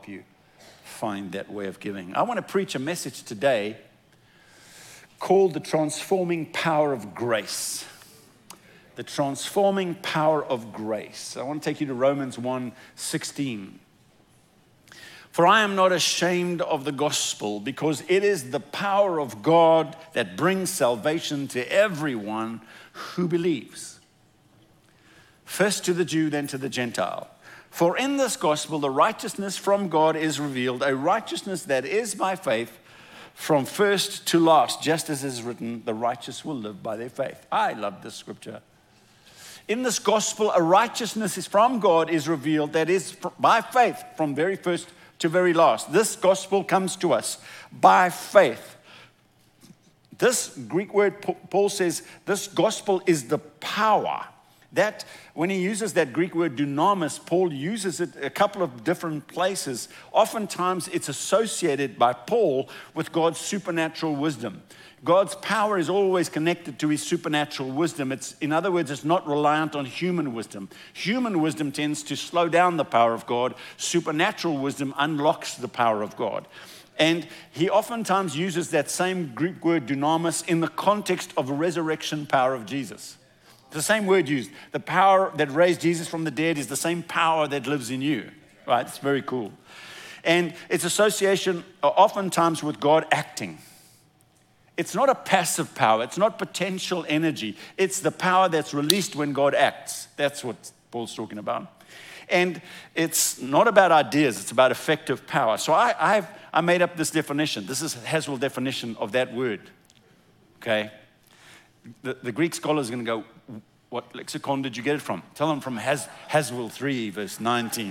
help you find that way of giving. I want to preach a message today called the transforming power of grace. The transforming power of grace. I want to take you to Romans 1:16. For I am not ashamed of the gospel, because it is the power of God that brings salvation to everyone who believes. First to the Jew, then to the Gentile. For in this gospel the righteousness from God is revealed, a righteousness that is by faith from first to last, just as is written, the righteous will live by their faith. I love this scripture. In this gospel, a righteousness is from God is revealed that is by faith from very first to very last. This gospel comes to us by faith. This Greek word, Paul says, this gospel is the power. That, when he uses that Greek word dunamis, Paul uses it a couple of different places. Oftentimes, it's associated by Paul with God's supernatural wisdom. God's power is always connected to his supernatural wisdom. In other words, it's not reliant on human wisdom. Human wisdom tends to slow down the power of God. Supernatural wisdom unlocks the power of God. And he oftentimes uses that same Greek word dunamis in the context of the resurrection power of Jesus. It's the same word used. The power that raised Jesus from the dead is the same power that lives in you. Right? It's very cool. And its association oftentimes with God acting. It's not a passive power. It's not potential energy. It's the power that's released when God acts. That's what Paul's talking about. And it's not about ideas. It's about effective power. So I made up this definition. This is Haswell's definition of that word. Okay? The Greek scholars are going to go, what lexicon did you get it from? Tell them from Haswell 3, verse 19.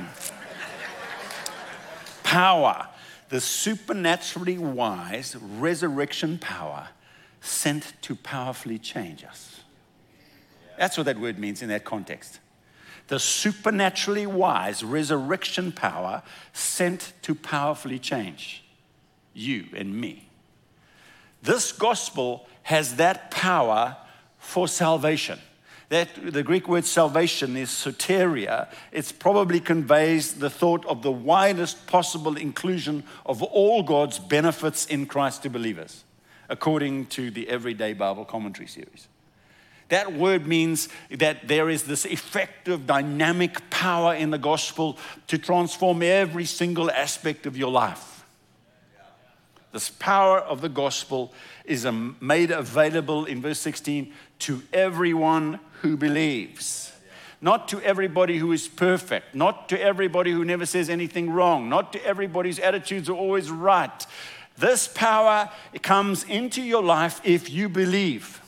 Power. The supernaturally wise resurrection power sent to powerfully change us. That's what that word means in that context. The supernaturally wise resurrection power sent to powerfully change you and me. This gospel has that power for salvation. The Greek word salvation is soteria. It probably conveys the thought of the widest possible inclusion of all God's benefits in Christ to believers, according to the Everyday Bible Commentary series. That word means that there is this effective, dynamic power in the gospel to transform every single aspect of your life. This power of the gospel is made available in verse 16 to everyone who believes. Not to everybody who is perfect. Not to everybody who never says anything wrong. Not to everybody whose attitudes are always right. This power comes into your life if you believe.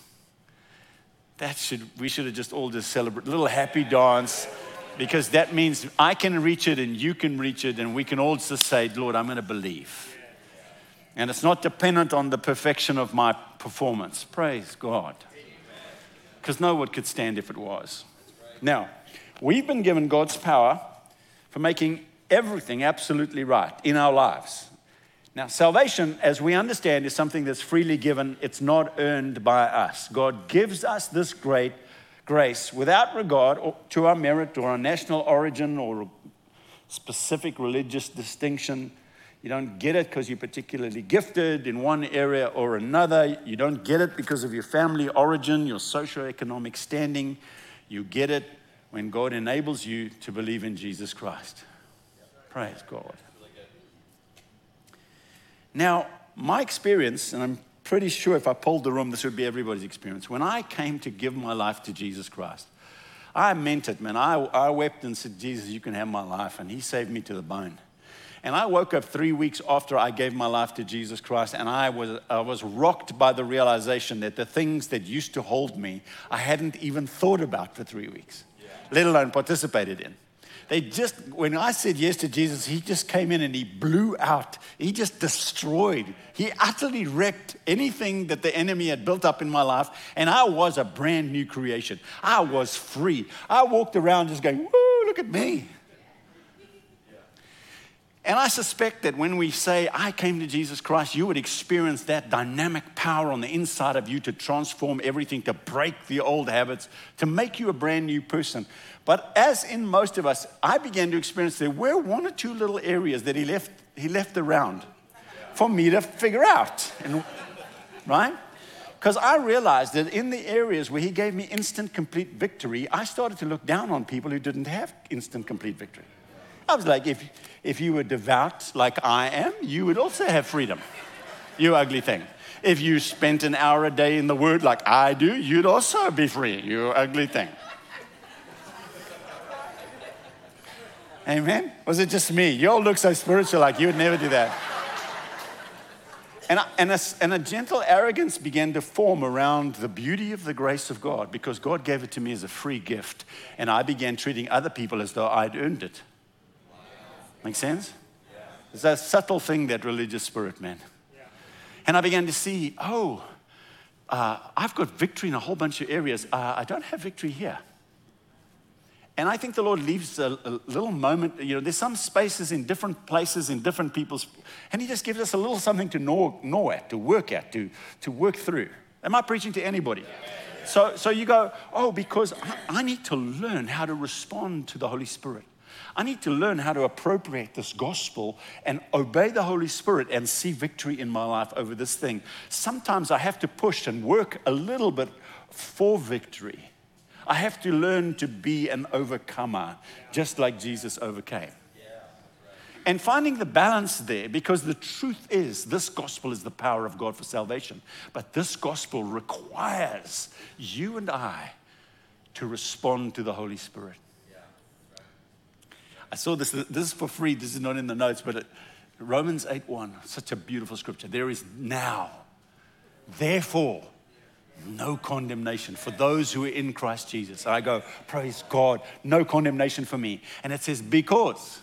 We should have just all just celebrate a little happy dance, because that means I can reach it and you can reach it, and we can all just say, Lord, I'm going to believe. And it's not dependent on the perfection of my performance. Praise God. Because no one could stand if it was. Now, we've been given God's power for making everything absolutely right in our lives. Now, salvation, as we understand, is something that's freely given. It's not earned by us. God gives us this great grace without regard to our merit or our national origin or specific religious distinction. You don't get it because you're particularly gifted in one area or another. You don't get it because of your family origin, your socioeconomic standing. You get it when God enables you to believe in Jesus Christ. Praise God. Now, my experience, and I'm pretty sure if I polled the room, this would be everybody's experience. When I came to give my life to Jesus Christ, I meant it, man. I wept and said, Jesus, you can have my life. And he saved me to the bone. And I woke up 3 weeks after I gave my life to Jesus Christ, and I was rocked by the realization that the things that used to hold me, I hadn't even thought about for 3 weeks, let alone participated in. When I said yes to Jesus, he just came in and he blew out. He just destroyed. He utterly wrecked anything that the enemy had built up in my life, and I was a brand new creation. I was free. I walked around just going, woo, look at me. And I suspect that when we say, I came to Jesus Christ, you would experience that dynamic power on the inside of you to transform everything, to break the old habits, to make you a brand new person. But as in most of us, I began to experience there were one or two little areas that he left around for me to figure out, right? Because I realized that in the areas where he gave me instant, complete victory, I started to look down on people who didn't have instant, complete victory. I was like, if you were devout like I am, you would also have freedom, you ugly thing. If you spent an hour a day in the Word like I do, you'd also be free, you ugly thing. Amen? Was it just me? You all look so spiritual, like you would never do that. And a gentle arrogance began to form around the beauty of the grace of God, because God gave it to me as a free gift, and I began treating other people as though I'd earned it. Make sense? It's a subtle thing, that religious spirit, man. And I began to see, I've got victory in a whole bunch of areas. I don't have victory here. And I think the Lord leaves a little moment. There's some spaces in different places, in different people's, and he just gives us a little something to gnaw at, to work at, to work through. Am I preaching to anybody? So you go, because I need to learn how to respond to the Holy Spirit. I need to learn how to appropriate this gospel and obey the Holy Spirit and see victory in my life over this thing. Sometimes I have to push and work a little bit for victory. I have to learn to be an overcomer, just like Jesus overcame. And finding the balance there, because the truth is, this gospel is the power of God for salvation. But this gospel requires you and I to respond to the Holy Spirit. I saw this is for free, this is not in the notes, but Romans 8:1, such a beautiful scripture. There is now, therefore, no condemnation for those who are in Christ Jesus. I go, praise God, no condemnation for me. And it says, because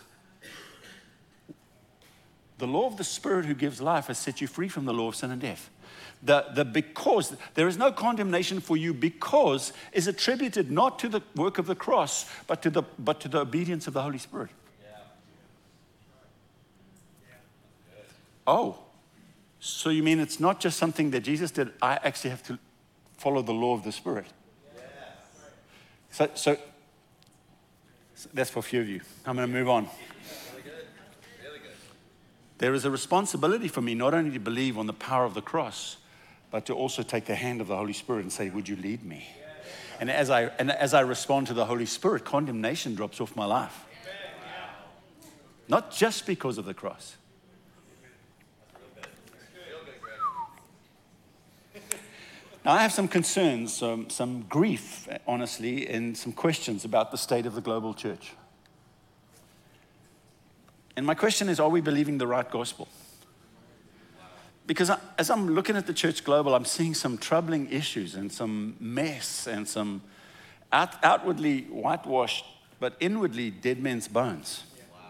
the law of the Spirit who gives life has set you free from the law of sin and death. Because there is no condemnation for you, because is attributed not to the work of the cross, but to the obedience of the Holy Spirit. So you mean it's not just something that Jesus did? I actually have to follow the law of the Spirit. So that's for a few of you. I'm going to move on. Really good. There is a responsibility for me not only to believe on the power of the cross, but to also take the hand of the Holy Spirit and say, would you lead me? And as I respond to the Holy Spirit, condemnation drops off my life. Not just because of the cross. Now, I have some concerns, some grief, honestly, and some questions about the state of the global church. And my question is, are we believing the right gospel? Because as I'm looking at the church global, I'm seeing some troubling issues and some mess and some outwardly whitewashed, but inwardly dead men's bones.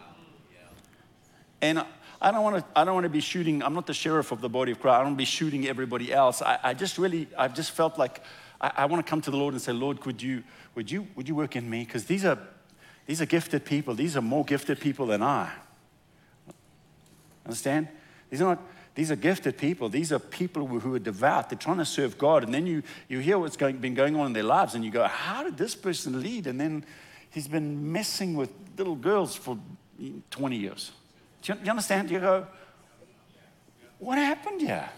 And I don't want to be shooting. I'm not the sheriff of the body of Christ. I don't want to be shooting everybody else. I've just felt like I want to come to the Lord and say, Lord, would you work in me? Because these are gifted people. These are more gifted people than I. Understand? These are gifted people. These are people who are devout. They're trying to serve God. And then you hear what's been going on in their lives, and you go, how did this person lead? And then he's been messing with little girls for 20 years. Do you understand? You go, what happened here?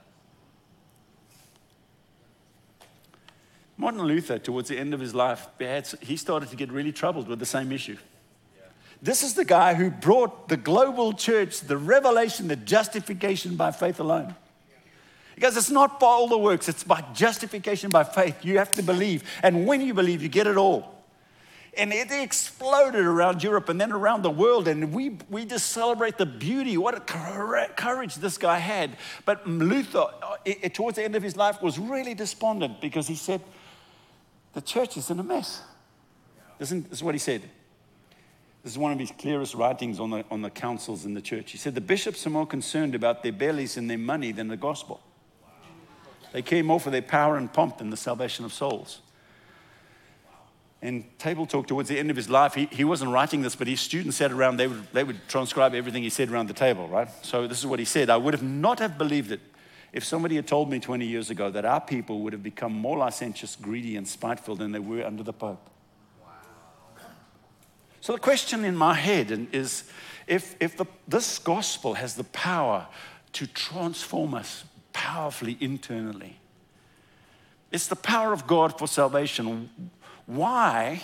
Martin Luther, towards the end of his life, he started to get really troubled with the same issue. This is the guy who brought the global church the revelation, the justification by faith alone. He goes, it's not by all the works, it's by justification by faith. You have to believe. And when you believe, you get it all. And it exploded around Europe and then around the world. And we just celebrate the beauty, what a courage this guy had. But Luther, towards the end of his life, was really despondent because he said, the church is in a mess. This is what he said. This is one of his clearest writings on the councils in the church. He said, the bishops are more concerned about their bellies and their money than the gospel. They care more for their power and pomp than the salvation of souls. in Table Talk towards the end of his life, he wasn't writing this, but his students sat around, they would transcribe everything he said around the table, right? So this is what he said. I would have not have believed it if somebody had told me 20 years ago that our people would have become more licentious, greedy, and spiteful than they were under the Pope. Wow. So the question in my head is, if this gospel has the power to transform us powerfully internally, it's the power of God for salvation. Why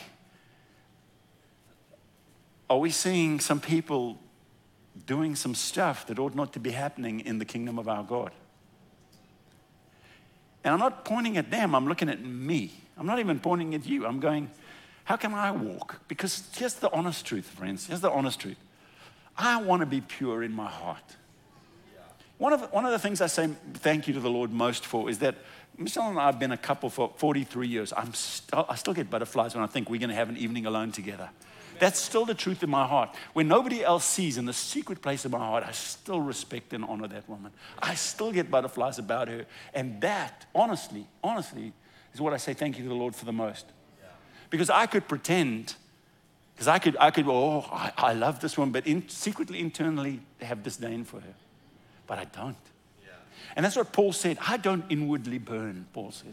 are we seeing some people doing some stuff that ought not to be happening in the kingdom of our God? And I'm not pointing at them, I'm looking at me. I'm not even pointing at you. I'm going, how can I walk? Because here's the honest truth, friends. Here's the honest truth. I want to be pure in my heart. One of the things I say thank you to the Lord most for is that Michelle and I have been a couple for 43 years. I still get butterflies when I think we're going to have an evening alone together. That's still the truth in my heart. When nobody else sees, in the secret place of my heart, I still respect and honor that woman. I still get butterflies about her. And that, honestly, is what I say thank you to the Lord for the most. Because I could pretend, because I could, I love this woman, but secretly, internally, have disdain for her. But I don't. Yeah. And that's what Paul said. I don't inwardly burn, Paul said.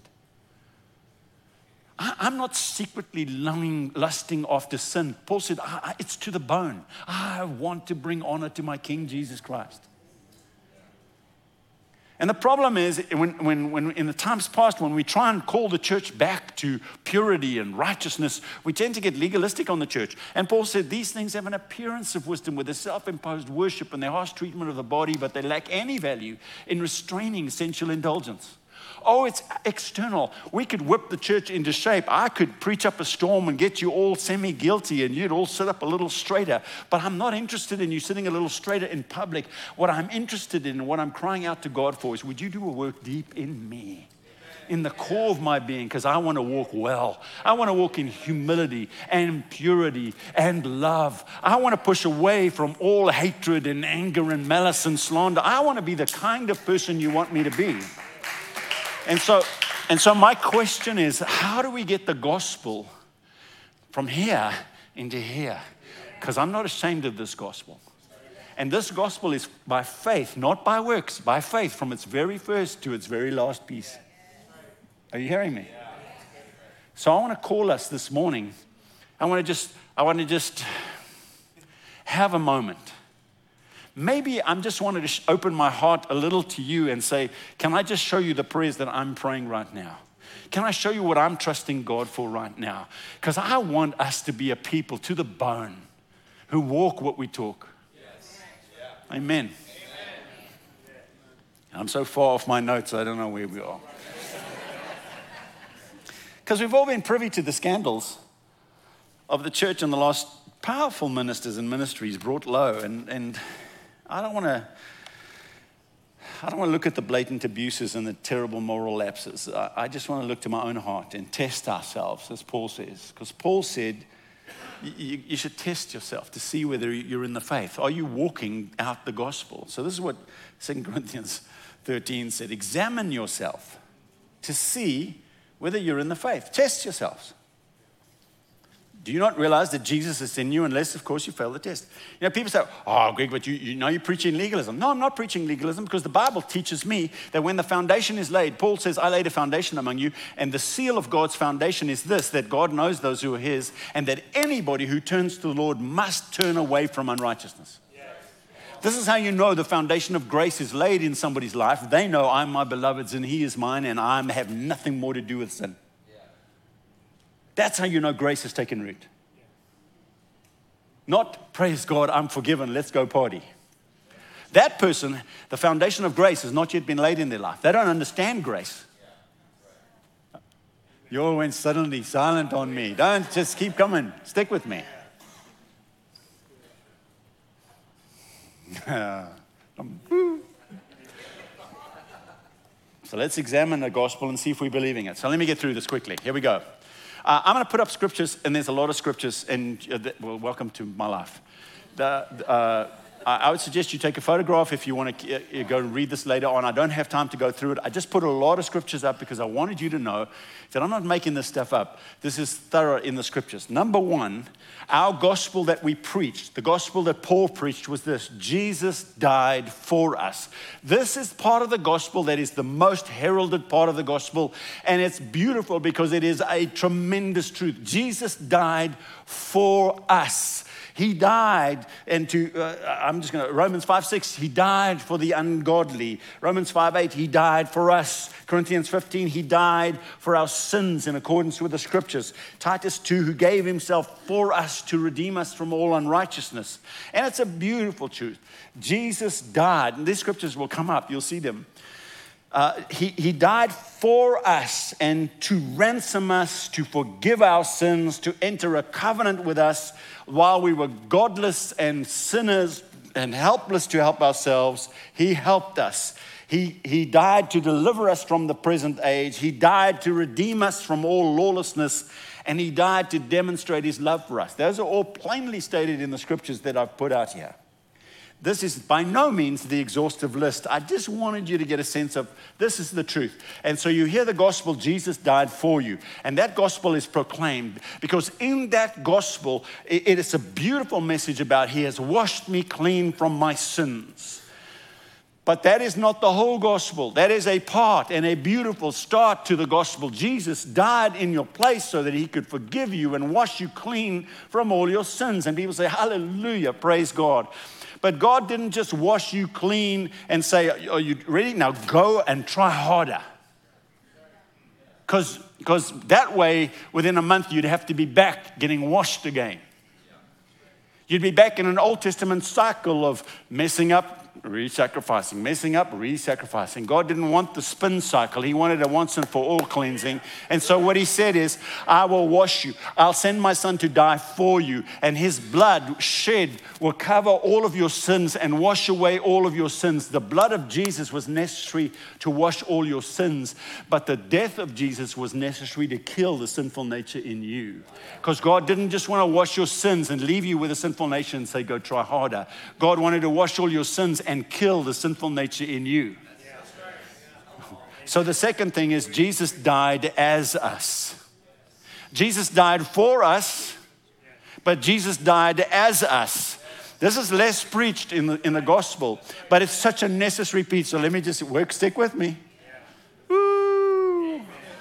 I'm not secretly lusting after sin. Paul said, it's to the bone. I want to bring honor to my King Jesus Christ. And the problem is, when in the times past, when we try and call the church back to purity and righteousness, we tend to get legalistic on the church. And Paul said, these things have an appearance of wisdom with their self-imposed worship and their harsh treatment of the body, but they lack any value in restraining sensual indulgence. Oh, it's external. We could whip the church into shape. I could preach up a storm and get you all semi-guilty and you'd all sit up a little straighter. But I'm not interested in you sitting a little straighter in public. What I'm interested in and what I'm crying out to God for is, would you do a work deep in me, in the core of my being, because I want to walk well. I want to walk in humility and purity and love. I want to push away from all hatred and anger and malice and slander. I want to be the kind of person you want me to be. And so my question is, how do we get the gospel from here into here? Because I'm not ashamed of this gospel. And this gospel is by faith, not by works, by faith from its very first to its very last piece. Are you hearing me? So I want to call us this morning. I want to just have a moment. Maybe I'm just wanted to open my heart a little to you and say, can I just show you the prayers that I'm praying right now? Can I show you what I'm trusting God for right now? Because I want us to be a people to the bone who walk what we talk. Yes. Yeah. Amen. Amen. I'm so far off my notes, I don't know where we are. Because we've all been privy to the scandals of the church and the last powerful ministers and ministries brought low. And I don't want to look at the blatant abuses and the terrible moral lapses. I just want to look to my own heart and test ourselves, as Paul says. Because Paul said, you should test yourself to see whether you're in the faith. Are you walking out the gospel? So this is what 2 Corinthians 13 said. Examine yourself to see whether you're in the faith. Test yourselves. Do you not realize that Jesus is in you unless, of course, you fail the test? You know, people say, oh, Greg, but you know you're preaching legalism. No, I'm not preaching legalism because the Bible teaches me that when the foundation is laid, Paul says, I laid a foundation among you, and the seal of God's foundation is this, that God knows those who are his, and that anybody who turns to the Lord must turn away from unrighteousness. This is how you know the foundation of grace is laid in somebody's life. They know I'm my beloved's and he is mine, and I have nothing more to do with sin. That's how you know grace has taken root. Not, praise God, I'm forgiven, let's go party. That person, the foundation of grace has not yet been laid in their life. They don't understand grace. You all went suddenly silent on me. Don't, just keep coming. Stick with me. So let's examine the gospel and see if we're believing it. So let me get through this quickly. Here we go. I'm going to put up scriptures, and there's a lot of scriptures, and well, welcome to my life. I'm I would suggest you take a photograph if you want to go and read this later on. I don't have time to go through it. I just put a lot of scriptures up because I wanted you to know that I'm not making this stuff up. This is thorough in the scriptures. Number one, our gospel that we preached, the gospel that Paul preached was this: Jesus died for us. This is part of the gospel that is the most heralded part of the gospel, and it's beautiful because it is a tremendous truth. Jesus died for us. He died, and Romans 5:6, he died for the ungodly. Romans 5:8, he died for us. Corinthians 15, he died for our sins in accordance with the scriptures. Titus 2, who gave himself for us to redeem us from all unrighteousness. And it's a beautiful truth. Jesus died, and these scriptures will come up, you'll see them. He died for us and to ransom us, to forgive our sins, to enter a covenant with us while we were godless and sinners and helpless to help ourselves. He helped us. He died to deliver us from the present age. He died to redeem us from all lawlessness, and he died to demonstrate his love for us. Those are all plainly stated in the scriptures that I've put out here. This is by no means the exhaustive list. I just wanted you to get a sense of this is the truth. And so you hear the gospel, Jesus died for you. And that gospel is proclaimed because in that gospel, it is a beautiful message about he has washed me clean from my sins. But that is not the whole gospel. That is a part and a beautiful start to the gospel. Jesus died in your place so that he could forgive you and wash you clean from all your sins. And people say, hallelujah, praise God. But God didn't just wash you clean and say, are you ready? Now go and try harder. Because that way, within a month, you'd have to be back getting washed again. You'd be back in an Old Testament cycle of messing up, re-sacrificing, messing up, re-sacrificing. God didn't want the spin cycle. He wanted a once and for all cleansing. And so what he said is, I will wash you. I'll send my son to die for you. And his blood shed will cover all of your sins and wash away all of your sins. The blood of Jesus was necessary to wash all your sins. But the death of Jesus was necessary to kill the sinful nature in you. Because God didn't just want to wash your sins and leave you with a sinful nature and say, go try harder. God wanted to wash all your sins and kill the sinful nature in you. So the second thing is Jesus died as us. Jesus died for us, but Jesus died as us. This is less preached in the gospel, but it's such a necessary piece. So let me just stick with me. Woo.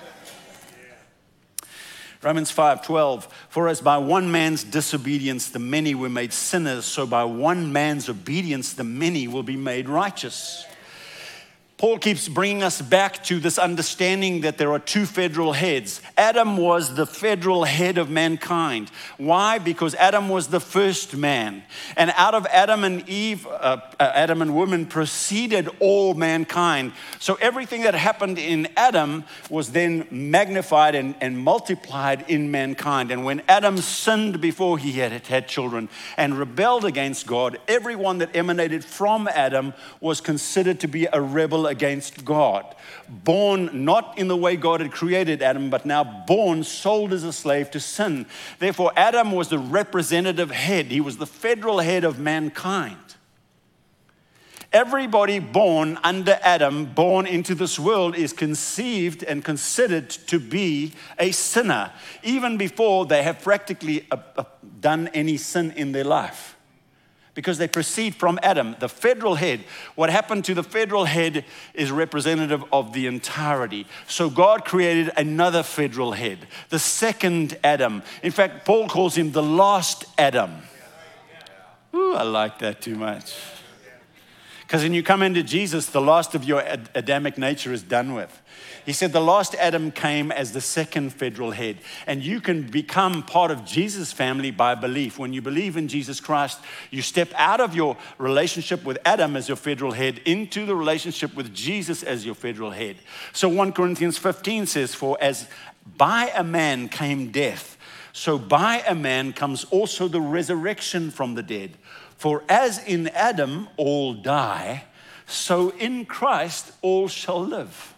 Romans 5:12, for as by one man's disobedience the many were made sinners, so by one man's obedience the many will be made righteous. Paul keeps bringing us back to this understanding that there are two federal heads. Adam was the federal head of mankind. Why? Because Adam was the first man. And out of Adam and Eve, Adam and woman proceeded all mankind. So everything that happened in Adam was then magnified and multiplied in mankind. And when Adam sinned before he had children and rebelled against God, everyone that emanated from Adam was considered to be a rebel against God. Born not in the way God had created Adam, but now born, sold as a slave to sin. Therefore, Adam was the representative head. He was the federal head of mankind. Everybody born under Adam, born into this world, is conceived and considered to be a sinner, even before they have practically done any sin in their life. Because they proceed from Adam, the federal head. What happened to the federal head is representative of the entirety. So God created another federal head, the second Adam. In fact, Paul calls him the last Adam. Ooh, I like that too much. Because when you come into Jesus, the last of your Adamic nature is done with. He said the last Adam came as the second federal head. And you can become part of Jesus' family by belief. When you believe in Jesus Christ, you step out of your relationship with Adam as your federal head into the relationship with Jesus as your federal head. So 1 Corinthians 15 says, for as by a man came death, so by a man comes also the resurrection from the dead. For as in Adam all die, so in Christ all shall live.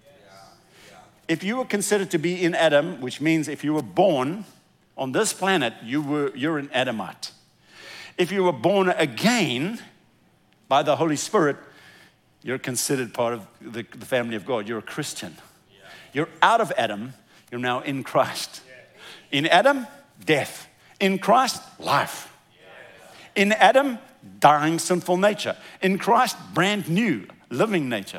If you were considered to be in Adam, which means if you were born on this planet, you're an Adamite. If you were born again, By the Holy Spirit, you're considered part of the family of God. You're a Christian. You're out of Adam. You're now in Christ. In Adam, death. In Christ, life. In Adam, dying sinful nature. In Christ, brand new, living nature.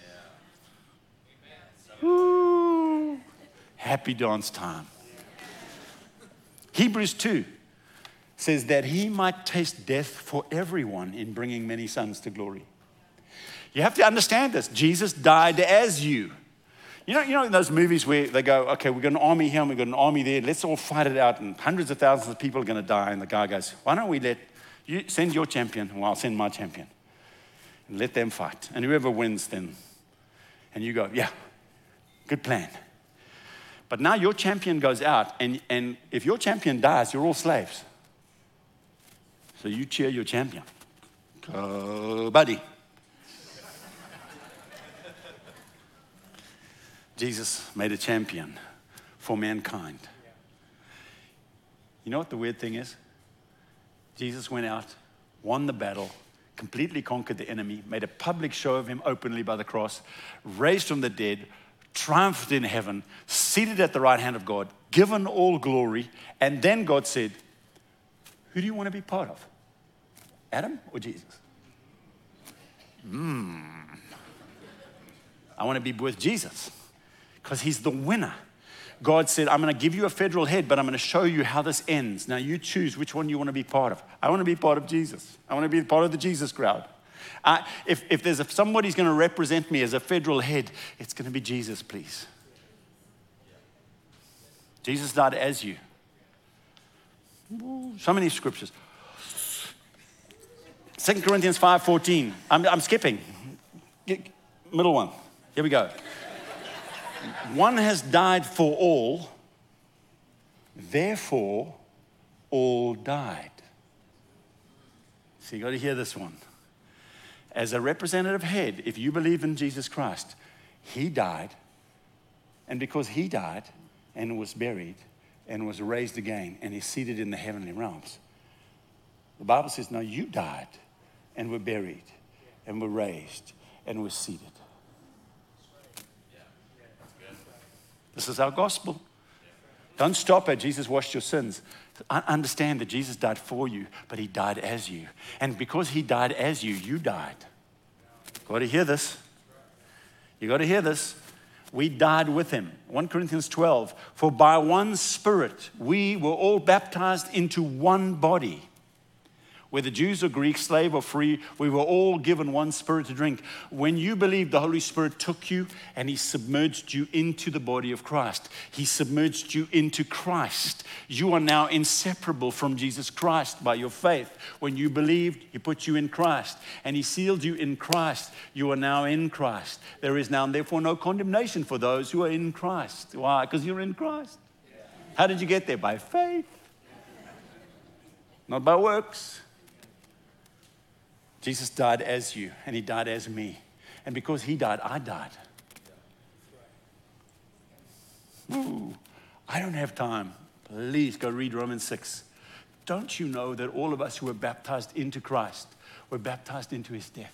Woo. Happy dance time. Hebrews 2 says that he might taste death for everyone in bringing many sons to glory. You have to understand this. Jesus died as you. You know in those movies where they go, okay, we've got an army here and we've got an army there. Let's all fight it out and hundreds of thousands of people are going to die. And the guy goes, why don't we let you send your champion, well, I'll send my champion. And let them fight. And whoever wins then. And you go, yeah, good plan. But now your champion goes out and if your champion dies, you're all slaves. So you cheer your champion. Go, buddy. Jesus made a champion for mankind. You know what the weird thing is? Jesus went out, won the battle, completely conquered the enemy, made a public show of him openly by the cross, raised from the dead, triumphed in heaven, seated at the right hand of God, given all glory, and then God said, who do you want to be part of? Adam or Jesus? I want to be with Jesus because he's the winner. God said, I'm going to give you a federal head, but I'm going to show you how this ends. Now you choose which one you want to be part of. I want to be part of Jesus. I want to be part of the Jesus crowd. If there's somebody's going to represent me as a federal head, it's going to be Jesus, please. Jesus died as you. So many scriptures. 2 Corinthians 5:14. I'm skipping. Middle one. Here we go. One has died for all, therefore all died. So you got to hear this one. As a representative head, if you believe in Jesus Christ, he died, and because he died and was buried and was raised again and is seated in the heavenly realms, the Bible says, no, you died and were buried and were raised and were seated. This is our gospel. Don't stop at Jesus washed your sins. Understand that Jesus died for you, but he died as you. And because he died as you, you died. You got to hear this. You got to hear this. We died with him. 1 Corinthians 12. For by one Spirit we were all baptized into one body. Whether Jews or Greeks, slave or free, we were all given one Spirit to drink. When you believed, the Holy Spirit took you and he submerged you into the body of Christ. He submerged you into Christ. You are now inseparable from Jesus Christ by your faith. When you believed, he put you in Christ and he sealed you in Christ. You are now in Christ. There is now therefore no condemnation for those who are in Christ. Why? Because you're in Christ. How did you get there? By faith. Not by works. Jesus died as you, and he died as me. And because he died, I died. Ooh, I don't have time. Please go read Romans 6. Don't you know that all of us who were baptized into Christ were baptized into his death?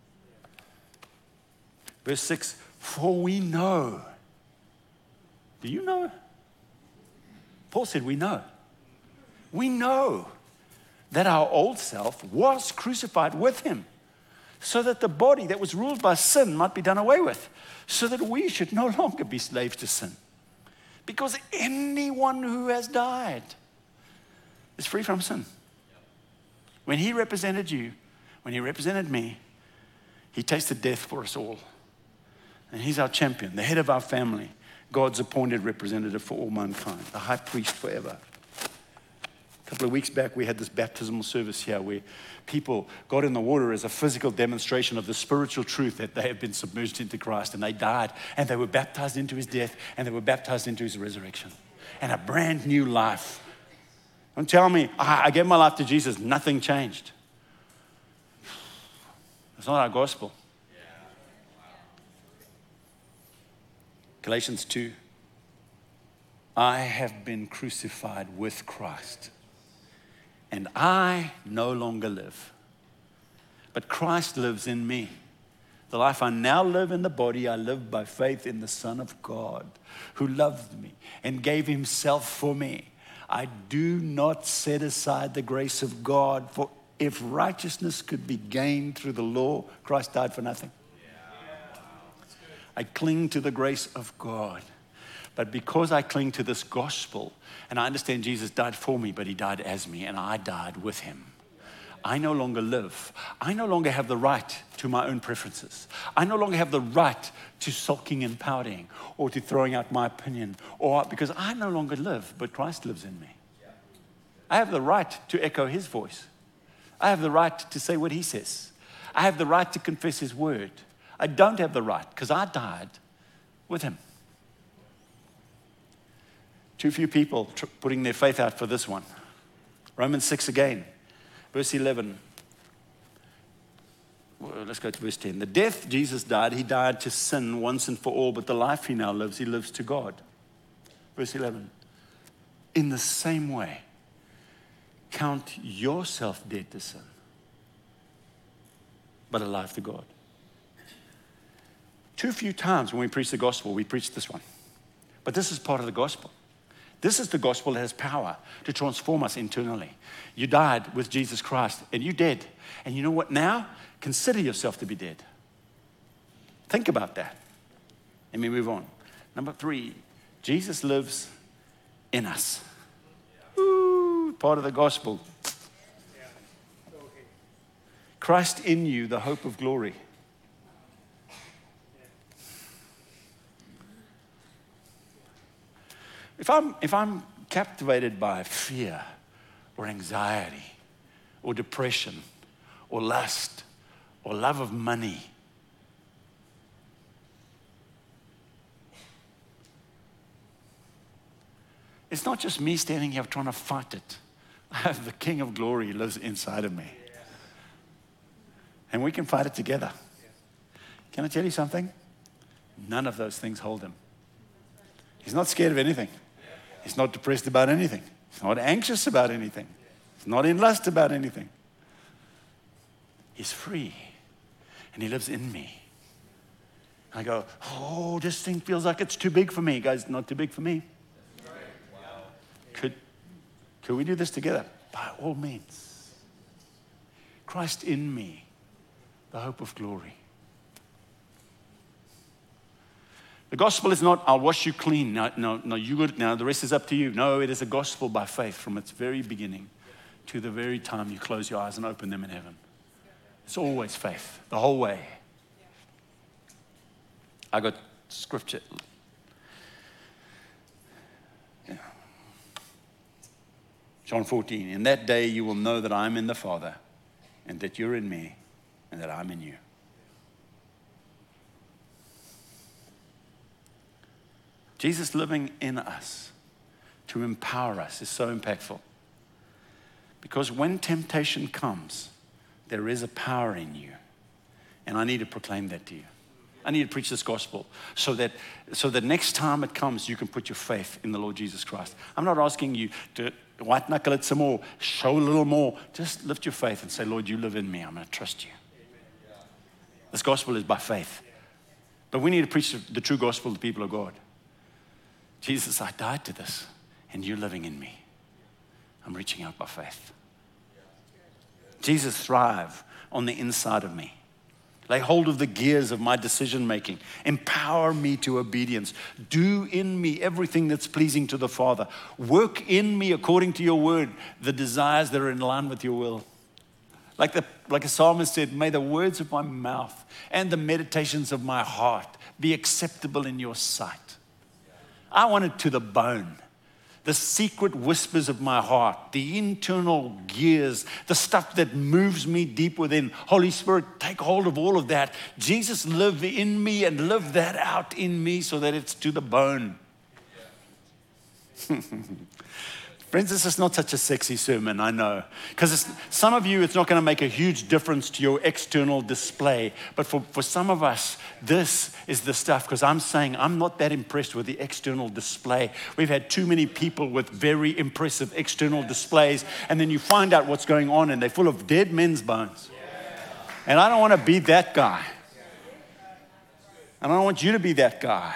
Verse 6, for we know. Do you know? Paul said we know. We know that our old self was crucified with him so that the body that was ruled by sin might be done away with, so that we should no longer be slaves to sin. Because anyone who has died is free from sin. When he represented you, when he represented me, he tasted death for us all. And he's our champion, the head of our family, God's appointed representative for all mankind, the high priest forever. A couple of weeks back, we had this baptismal service here where people got in the water as a physical demonstration of the spiritual truth that they have been submerged into Christ, and they died and they were baptized into his death and they were baptized into his resurrection and a brand new life. Don't tell me, I gave my life to Jesus, nothing changed. It's not our gospel. Galatians 2. I have been crucified with Christ. And I no longer live, but Christ lives in me. The life I now live in the body, I live by faith in the Son of God, who loved me and gave himself for me. I do not set aside the grace of God, for if righteousness could be gained through the law, Christ died for nothing. I cling to the grace of God. But because I cling to this gospel, and I understand Jesus died for me, but he died as me, and I died with him. I no longer live. I no longer have the right to my own preferences. I no longer have the right to sulking and pouting or to throwing out my opinion, or because I no longer live, but Christ lives in me. I have the right to echo his voice. I have the right to say what he says. I have the right to confess his word. I don't have the right because I died with him. Too few people putting their faith out for this one. Romans 6 again. Verse 11, well, let's go to verse 10. The death Jesus died, he died to sin once and for all, but the life he now lives, he lives to God. Verse 11, in the same way, count yourself dead to sin, but alive to God. Too few times when we preach the gospel, we preach this one. But this is part of the gospel. This is the gospel that has power to transform us internally. You died with Jesus Christ, and you're dead. And you know what now? Consider yourself to be dead. Think about that. Let me move on. Number 3, Jesus lives in us. Ooh, part of the gospel. Christ in you, the hope of glory. If I'm captivated by fear or anxiety or depression or lust or love of money, it's not just me standing here trying to fight it. I have the King of Glory who lives inside of me. And we can fight it together. Can I tell you something? None of those things hold him. He's not scared of anything. He's not depressed about anything. He's not anxious about anything. He's not in lust about anything. He's free. And he lives in me. I go, oh, this thing feels like it's too big for me. Guys, not too big for me. Could we do this together? By all means. Christ in me, the hope of glory. The gospel is not, I'll wash you clean. No, you good. Now the rest is up to you. No, it is a gospel by faith from its very beginning to the very time you close your eyes and open them in heaven. It's always faith, the whole way. I got scripture. Yeah. John 14, in that day you will know that I'm in the Father and that you're in me and that I'm in you. Jesus living in us to empower us is so impactful. Because when temptation comes, there is a power in you. And I need to proclaim that to you. I need to preach this gospel so that next time it comes, you can put your faith in the Lord Jesus Christ. I'm not asking you to white knuckle it some more, show a little more. Just lift your faith and say, Lord, you live in me. I'm going to trust you. This gospel is by faith. But we need to preach the true gospel to the people of God. Jesus, I died to this, and you're living in me. I'm reaching out by faith. Jesus, thrive on the inside of me. Lay hold of the gears of my decision making. Empower me to obedience. Do in me everything that's pleasing to the Father. Work in me according to your word, the desires that are in line with your will. Like a psalmist said, may the words of my mouth and the meditations of my heart be acceptable in your sight. I want it to the bone. The secret whispers of my heart, the internal gears, the stuff that moves me deep within. Holy Spirit, take hold of all of that. Jesus, live in me and live that out in me so that it's to the bone. Friends, this is not such a sexy sermon, I know. Because some of you, it's not going to make a huge difference to your external display. But for some of us, this is the stuff. Because I'm saying I'm not that impressed with the external display. We've had too many people with very impressive external displays. And then you find out what's going on and they're full of dead men's bones. And I don't want to be that guy. And I don't want you to be that guy.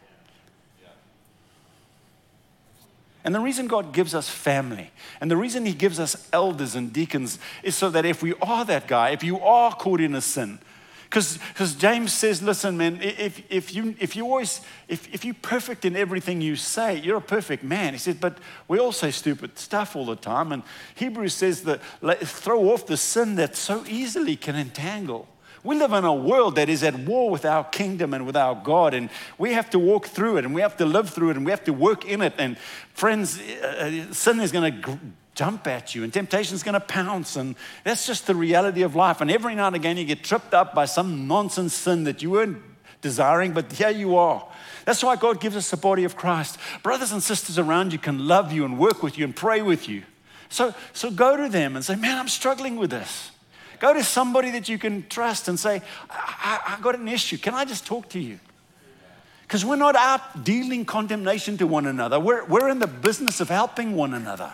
And the reason God gives us family, and the reason He gives us elders and deacons, is so that if we are that guy, if you are caught in a sin, because James says, listen, man, if you're perfect in everything you say, you're a perfect man. He says, but we all say stupid stuff all the time. And Hebrews says that throw off the sin that so easily can entangle. We live in a world that is at war with our kingdom and with our God, and we have to walk through it, and we have to live through it, and we have to work in it. And friends, sin is going to jump at you, and temptation is going to pounce, and that's just the reality of life. And every now and again, you get tripped up by some nonsense sin that you weren't desiring, but here you are. That's why God gives us the body of Christ. Brothers and sisters around you can love you and work with you and pray with you. So go to them and say, man, I'm struggling with this. Go to somebody that you can trust and say, I got an issue. Can I just talk to you? Because we're not out dealing condemnation to one another. We're in the business of helping one another.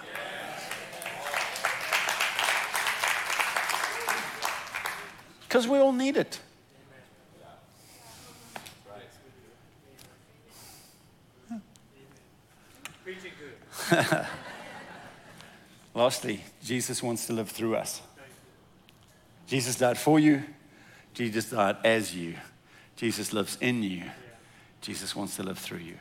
Because we all need it. Lastly, Jesus wants to live through us. Jesus died for you. Jesus died as you. Jesus lives in you. Jesus wants to live through you.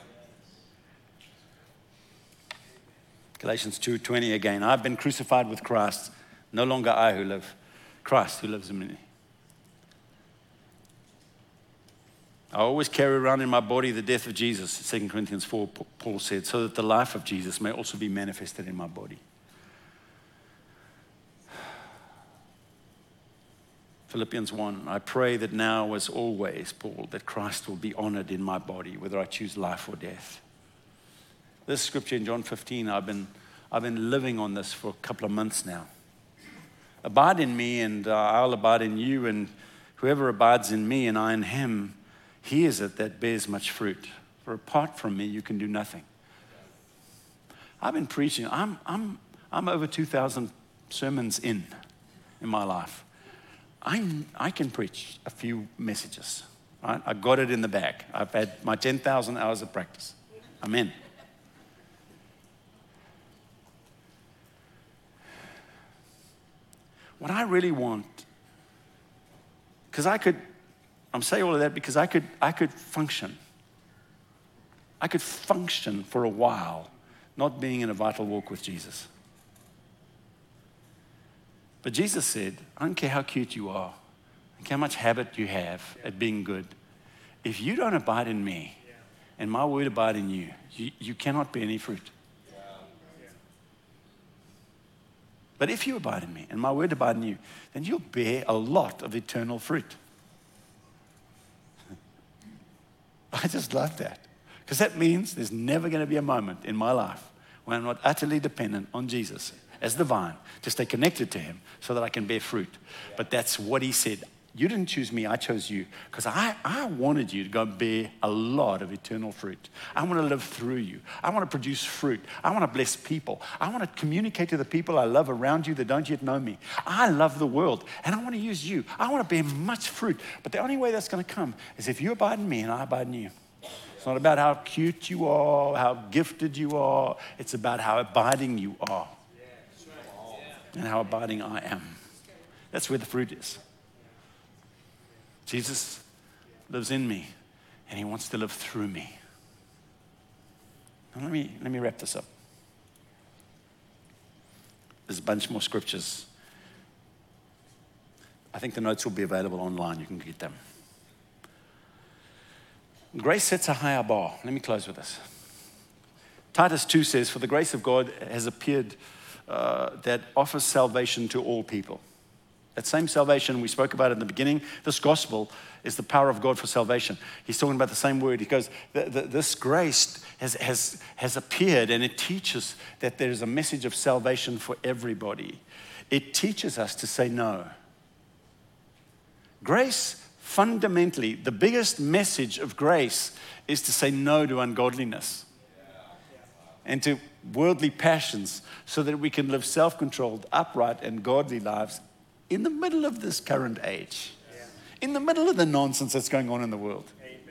Galatians 2:20 again. I've been crucified with Christ. No longer I who live. Christ who lives in me. I always carry around in my body the death of Jesus. 2 Corinthians 4, Paul said, so that the life of Jesus may also be manifested in my body. Philippians 1, I pray that now as always, Paul, that Christ will be honored in my body, whether I choose life or death. This scripture in John 15, I've been living on this for a couple of months now. Abide in me and I'll abide in you, and whoever abides in me and I in him, he is it that bears much fruit. For apart from me, you can do nothing. I've been preaching. I'm over 2,000 sermons in my life. I can preach a few messages. Right? I got it in the bag. I've had my 10,000 hours of practice. Amen. What I really want, because I'm saying all of that because I could function. I could function for a while not being in a vital walk with Jesus. But Jesus said, I don't care how cute you are, I don't care how much habit you have at being good. If you don't abide in me and my word abide in you, you cannot bear any fruit. But if you abide in me and my word abide in you, then you'll bear a lot of eternal fruit. I just love that. Because that means there's never going to be a moment in my life when I'm not utterly dependent on Jesus as the vine to stay connected to him so that I can bear fruit. But that's what he said. You didn't choose me, I chose you. Because I wanted you to go bear a lot of eternal fruit. I want to live through you. I want to produce fruit. I want to bless people. I want to communicate to the people I love around you that don't yet know me. I love the world, and I want to use you. I want to bear much fruit. But the only way that's going to come is if you abide in me and I abide in you. It's not about how cute you are, how gifted you are. It's about how abiding you are. And how abiding I am. That's where the fruit is. Jesus lives in me, and he wants to live through me. Now let me wrap this up. There's a bunch more scriptures. I think the notes will be available online. You can get them. Grace sets a higher bar. Let me close with this. Titus 2 says, for the grace of God has appeared that offers salvation to all people. That same salvation we spoke about in the beginning, this gospel is the power of God for salvation. He's talking about the same word. He goes, this grace has appeared, and it teaches that there's a message of salvation for everybody. It teaches us to say no. Grace, fundamentally, the biggest message of grace is to say no to ungodliness and to worldly passions so that we can live self-controlled, upright, and godly lives in the middle of this current age, in the middle of the nonsense that's going on in the world.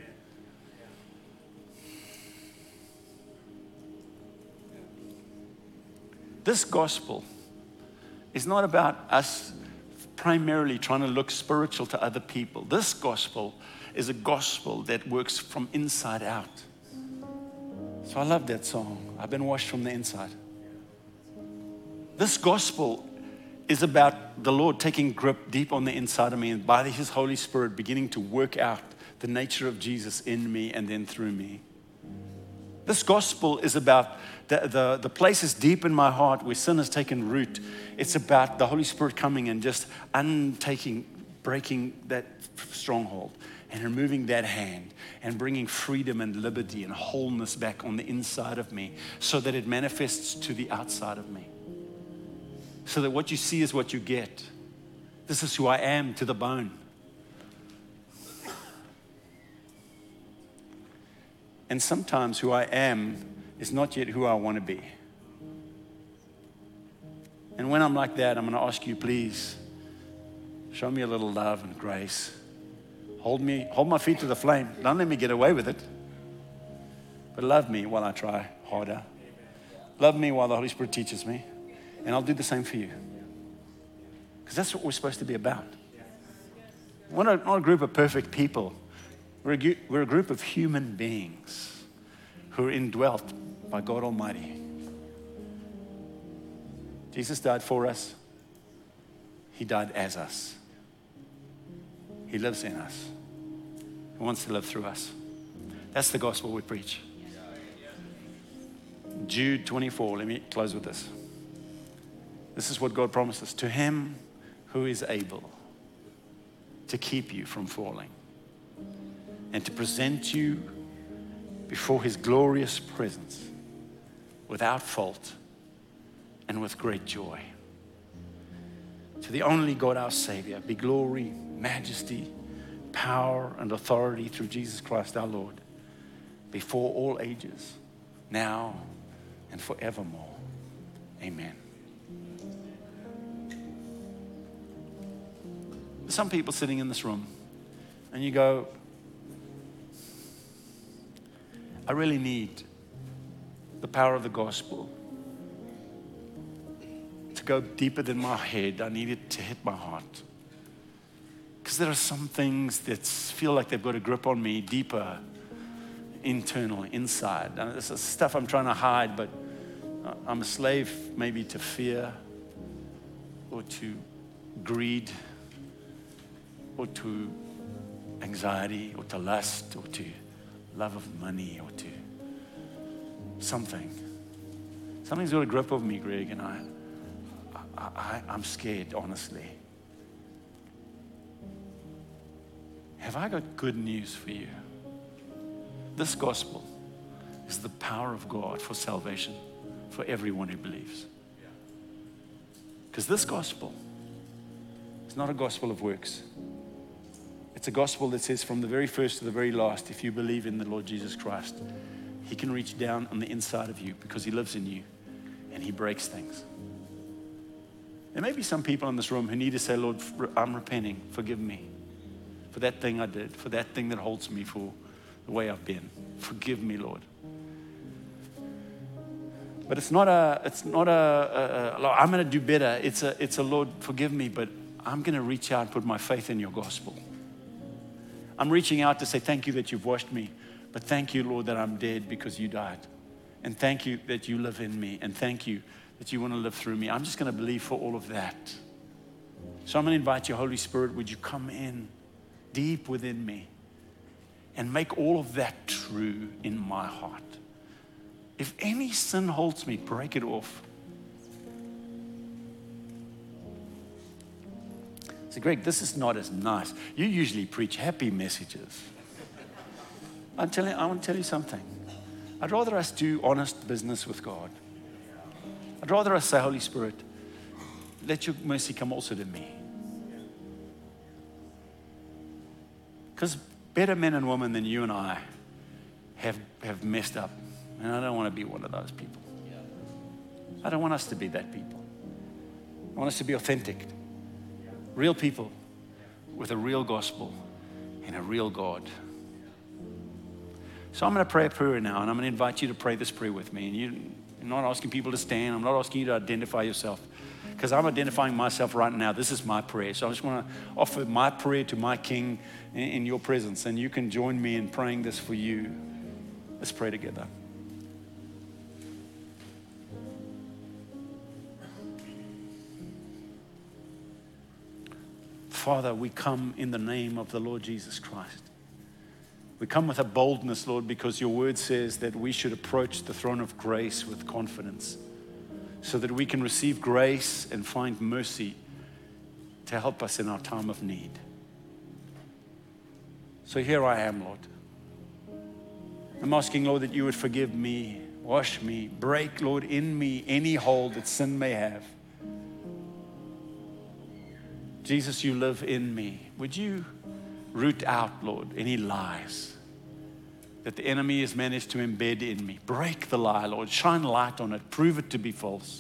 This gospel is not about us primarily trying to look spiritual to other people. This gospel is a gospel that works from inside out. So I love that song. I've been washed from the inside. This gospel is about the Lord taking grip deep on the inside of me and by His Holy Spirit beginning to work out the nature of Jesus in me and then through me. This gospel is about the places deep in my heart where sin has taken root. It's about the Holy Spirit coming and just breaking that stronghold and removing that hand and bringing freedom and liberty and wholeness back on the inside of me so that it manifests to the outside of me. So that what you see is what you get. This is who I am to the bone. And sometimes who I am is not yet who I want to be. And when I'm like that, I'm going to ask you, please, show me a little love and grace. Hold my feet to the flame. Don't let me get away with it. But love me while I try harder. Love me while the Holy Spirit teaches me. And I'll do the same for you. Because that's what we're supposed to be about. We're not a group of perfect people. We're a group of human beings who are indwelt by God Almighty. Jesus died for us. He died as us. He lives in us. He wants to live through us. That's the gospel we preach. Jude 24, let me close with this. This is what God promises. To Him who is able to keep you from falling and to present you before His glorious presence without fault and with great joy. To the only God, our Savior, be glory, majesty, power, and authority through Jesus Christ our Lord, before all ages, now and forevermore. Amen. There's some people sitting in this room, and you go, I really need the power of the gospel to go deeper than my head. I need it to hit my heart. Because there are some things that feel like they've got a grip on me deeper, internal, inside. And this is stuff I'm trying to hide, but I'm a slave maybe to fear or to greed or to anxiety or to lust or to love of money or to something. Something's got a grip of me, Greg, and I'm scared, honestly. Have I got good news for you? This gospel is the power of God for salvation for everyone who believes. Because this gospel is not a gospel of works. It's a gospel that says from the very first to the very last, if you believe in the Lord Jesus Christ, He can reach down on the inside of you because He lives in you and He breaks things. There may be some people in this room who need to say, Lord, I'm repenting. Forgive me for that thing I did, for that thing that holds me, for the way I've been. Forgive me, Lord. But it's not a I'm going to do better. It's a Lord, forgive me, but I'm going to reach out and put my faith in your gospel. I'm reaching out to say, thank you that you've washed me, but thank you, Lord, that I'm dead because you died. And thank you that you live in me. And thank you that you want to live through me. I'm just going to believe for all of that. So I'm going to invite you, Holy Spirit, would you come in deep within me and make all of that true in my heart. If any sin holds me, break it off. So Greg, this is not as nice. You usually preach happy messages. I want to tell you something. I'd rather us do honest business with God. I'd rather us say, Holy Spirit, let your mercy come also to me. Because better men and women than you and I have messed up. And I don't want to be one of those people. I don't want us to be that people. I want us to be authentic. Real people with a real gospel and a real God. So I'm going to pray a prayer now, and I'm going to invite you to pray this prayer with me. And I'm not asking people to stand. I'm not asking you to identify yourself, because I'm identifying myself right now. This is my prayer. So I just want to offer my prayer to my King in your presence, and you can join me in praying this for you. Let's pray together. Father, we come in the name of the Lord Jesus Christ. We come with a boldness, Lord, because your word says that we should approach the throne of grace with confidence so that we can receive grace and find mercy to help us in our time of need. So here I am, Lord. I'm asking, Lord, that you would forgive me, wash me, break, Lord, in me any hold that sin may have. Jesus, you live in me. Would you root out, Lord, any lies that the enemy has managed to embed in me? Break the lie, Lord. Shine light on it. Prove it to be false.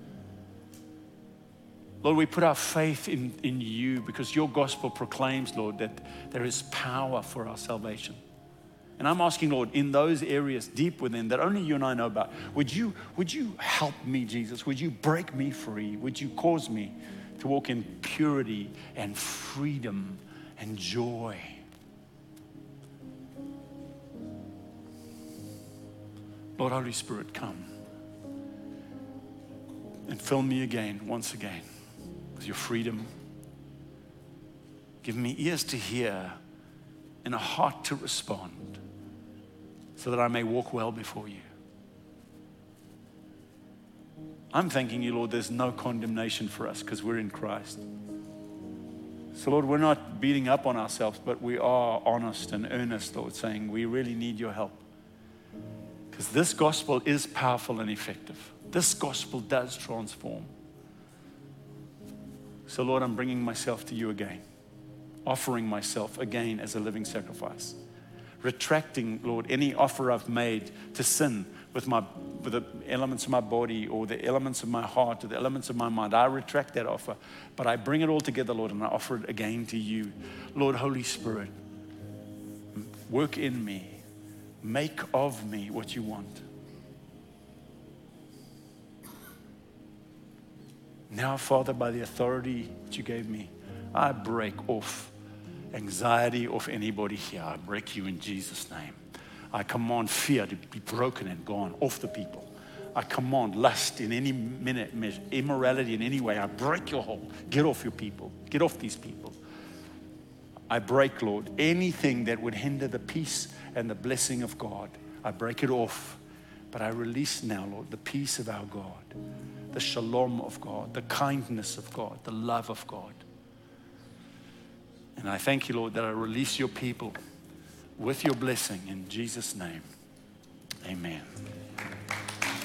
Lord, we put our faith in you because your gospel proclaims, Lord, that there is power for our salvation. And I'm asking, Lord, in those areas deep within that only you and I know about, would you help me, Jesus? Would you break me free? Would you cause me to walk in purity and freedom and joy? Lord, Holy Spirit, come and fill me again, once again, with your freedom. Give me ears to hear and a heart to respond so that I may walk well before you. I'm thanking you, Lord, there's no condemnation for us because we're in Christ. So, Lord, we're not beating up on ourselves, but we are honest and earnest, Lord, saying we really need your help. Because this gospel is powerful and effective. This gospel does transform. So, Lord, I'm bringing myself to you again, offering myself again as a living sacrifice. Retracting, Lord, any offer I've made to sin with the elements of my body or the elements of my heart or the elements of my mind. I retract that offer, but I bring it all together, Lord, and I offer it again to you. Lord, Holy Spirit, work in me. Make of me what you want. Now, Father, by the authority that you gave me, I break off anxiety off anybody here. I break you in Jesus' name. I command fear to be broken and gone off the people. I command lust in any minute, immorality in any way. I break your hold. Get off your people. Get off these people. I break, Lord, anything that would hinder the peace and the blessing of God. I break it off. But I release now, Lord, the peace of our God, the shalom of God, the kindness of God, the love of God. And I thank you, Lord, that I release your people with your blessing in Jesus' name. Amen.